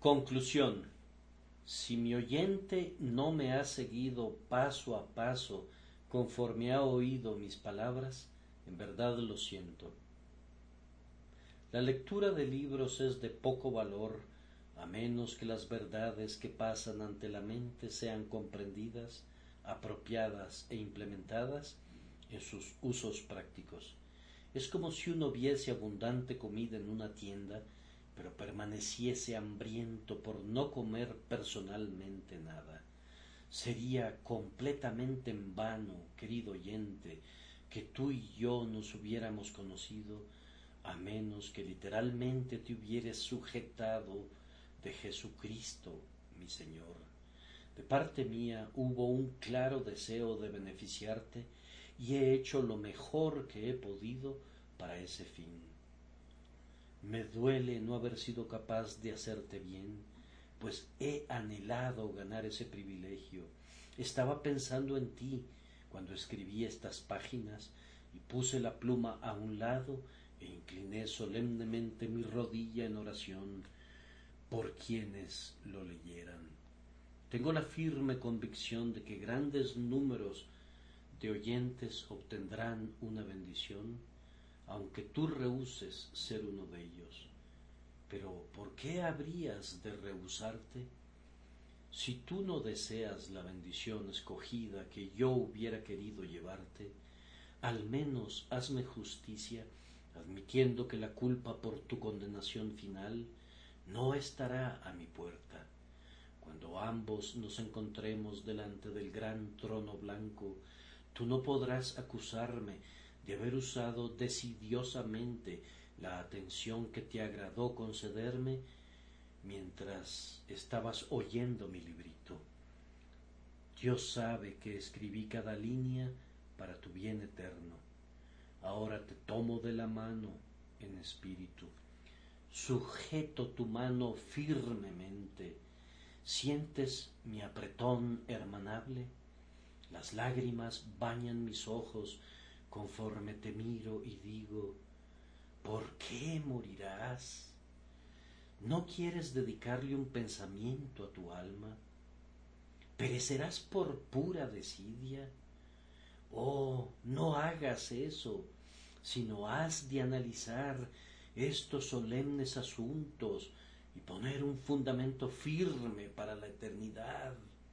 Conclusión. Si mi oyente no me ha seguido paso a paso conforme ha oído mis palabras, en verdad lo siento. La lectura de libros es de poco valor a menos que las verdades que pasan ante la mente sean comprendidas, apropiadas e implementadas en sus usos prácticos. Es como si uno viese abundante comida en una tienda, pero permaneciese hambriento por no comer personalmente nada. Sería completamente en vano, querido oyente, que tú y yo nos hubiéramos conocido, a menos que literalmente te hubieras sujetado de Jesucristo, mi Señor. De parte mía hubo un claro deseo de beneficiarte y he hecho lo mejor que he podido para ese fin. Me duele no haber sido capaz de hacerte bien, pues he anhelado ganar ese privilegio. Estaba pensando en ti cuando escribí estas páginas y puse la pluma a un lado e incliné solemnemente mi rodilla en oración por quienes lo leyeran. Tengo la firme convicción de que grandes números de oyentes obtendrán una bendición, aunque tú rehúses ser uno de ellos. Pero ¿por qué habrías de rehusarte? Si tú no deseas la bendición escogida que yo hubiera querido llevarte, al menos hazme justicia, admitiendo que la culpa por tu condenación final no estará a mi puerta. Cuando ambos nos encontremos delante del gran trono blanco, tú no podrás acusarme de haber usado decidiosamente la atención que te agradó concederme mientras estabas oyendo mi librito. Dios sabe que escribí cada línea para tu bien eterno. Ahora te tomo de la mano en espíritu. Sujeto tu mano firmemente. ¿Sientes mi apretón hermanable? Las lágrimas bañan mis ojos conforme te miro y digo, ¿por qué morirás? ¿No quieres dedicarle un pensamiento a tu alma? ¿Perecerás por pura desidia? Oh, no hagas eso, sino has de analizar estos solemnes asuntos y poner un fundamento firme para la eternidad.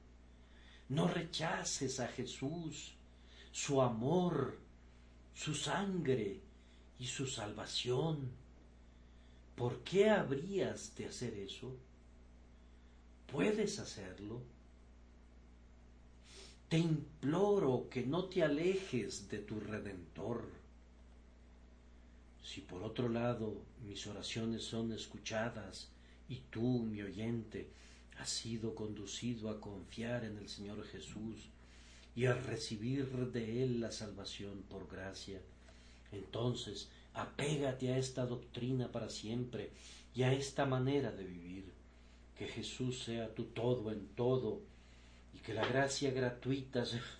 No rechaces a Jesús, su amor, su sangre y su salvación. ¿Por qué habrías de hacer eso? ¿Puedes hacerlo? Te imploro que no te alejes de tu Redentor. Si por otro lado mis oraciones son escuchadas y tú, mi oyente, has sido conducido a confiar en el Señor Jesús y a recibir de Él la salvación por gracia, entonces apégate a esta doctrina para siempre y a esta manera de vivir. Que Jesús sea tu todo en todo y que la gracia gratuita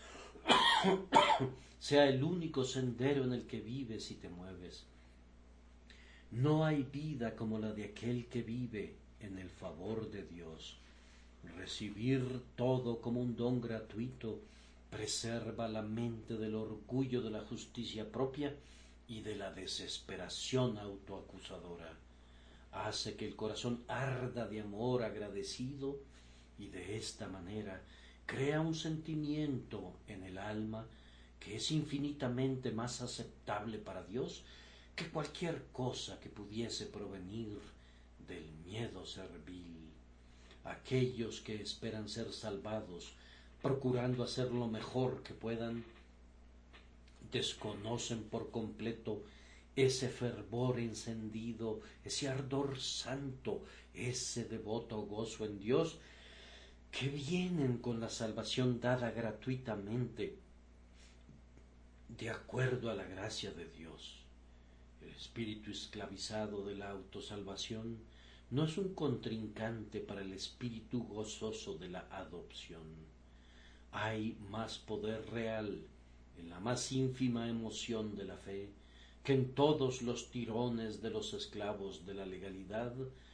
sea el único sendero en el que vives y te mueves. No hay vida como la de aquel que vive en el favor de Dios. Recibir todo como un don gratuito preserva la mente del orgullo de la justicia propia y de la desesperación autoacusadora. Hace que el corazón arda de amor agradecido y de esta manera crea un sentimiento en el alma que es infinitamente más aceptable para Dios que cualquier cosa que pudiese provenir del miedo servil. Aquellos que esperan ser salvados, procurando hacer lo mejor que puedan, desconocen por completo ese fervor encendido, ese ardor santo, ese devoto gozo en Dios, que vienen con la salvación dada gratuitamente, de acuerdo a la gracia de Dios. El espíritu esclavizado de la autosalvación no es un contrincante para el espíritu gozoso de la adopción. Hay más poder real en la más ínfima emoción de la fe que en todos los tirones de los esclavos de la legalidad,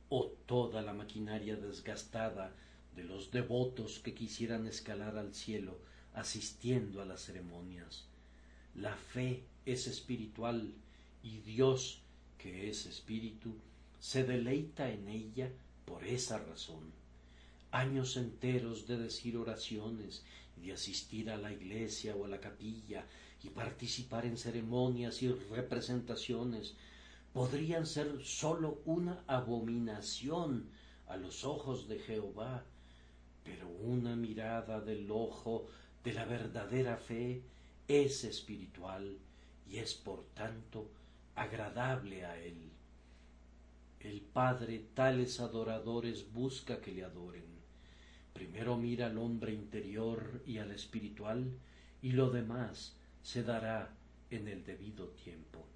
o toda la maquinaria desgastada de los devotos que quisieran escalar al cielo asistiendo a las ceremonias. La fe es espiritual y Dios, que es espíritu, se deleita en ella por esa razón. Años enteros de decir oraciones y de asistir a la iglesia o a la capilla y participar en ceremonias y representaciones podrían ser sólo una abominación a los ojos de Jehová, pero una mirada del ojo de la verdadera fe es espiritual y es por tanto agradable a él. El Padre tales adoradores busca que le adoren. Primero mira al hombre interior y al espiritual, y lo demás se dará en el debido tiempo.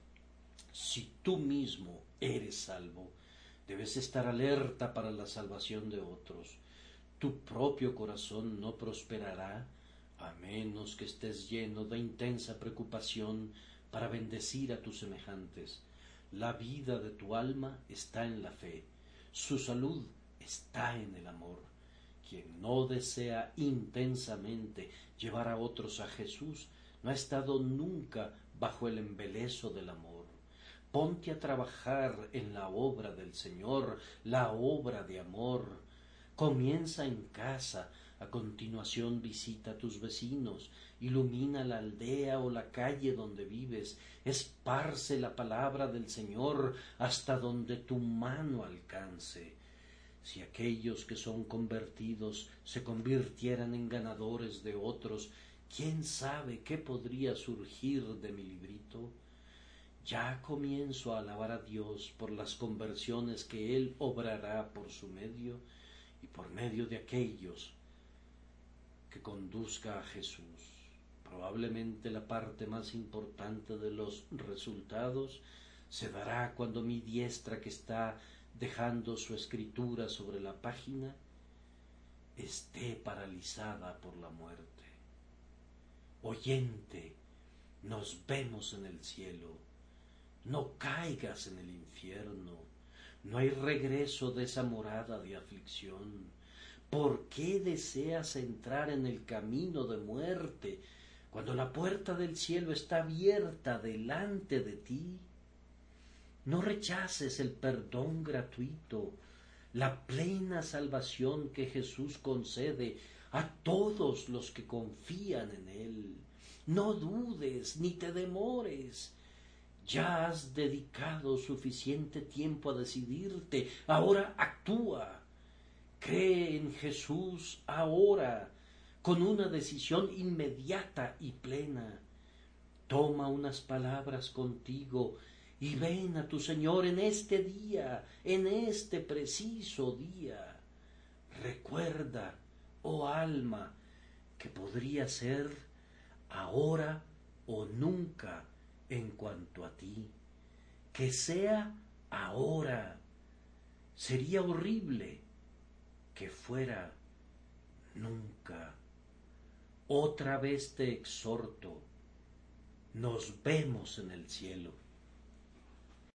Si tú mismo eres salvo, debes estar alerta para la salvación de otros. Tu propio corazón no prosperará a menos que estés lleno de intensa preocupación para bendecir a tus semejantes. La vida de tu alma está en la fe, su salud está en el amor. Quien no desea intensamente llevar a otros a Jesús no ha estado nunca bajo el embeleso del amor. Ponte a trabajar en la obra del Señor, la obra de amor. Comienza en casa, a continuación visita a tus vecinos, ilumina la aldea o la calle donde vives, esparce la palabra del Señor hasta donde tu mano alcance. Si aquellos que son convertidos se convirtieran en ganadores de otros, ¿quién sabe qué podría surgir de mi librito? Ya comienzo a alabar a Dios por las conversiones que Él obrará por su medio y por medio de aquellos que conduzca a Jesús. Probablemente la parte más importante de los resultados se dará cuando mi diestra, que está dejando su escritura sobre la página, esté paralizada por la muerte. Oyente, nos vemos en el cielo. No caigas en el infierno. No hay regreso de esa morada de aflicción. ¿Por qué deseas entrar en el camino de muerte cuando la puerta del cielo está abierta delante de ti? No rechaces el perdón gratuito, la plena salvación que Jesús concede a todos los que confían en Él. No dudes ni te demores. Ya has dedicado suficiente tiempo a decidirte. Ahora actúa. Cree en Jesús ahora, con una decisión inmediata y plena. Toma unas palabras contigo y ven a tu Señor en este día, en este preciso día. Recuerda, oh alma, que podría ser ahora o nunca en cuanto a ti. Que sea ahora. Sería horrible que fuera nunca. Otra vez te exhorto, nos vemos en el cielo.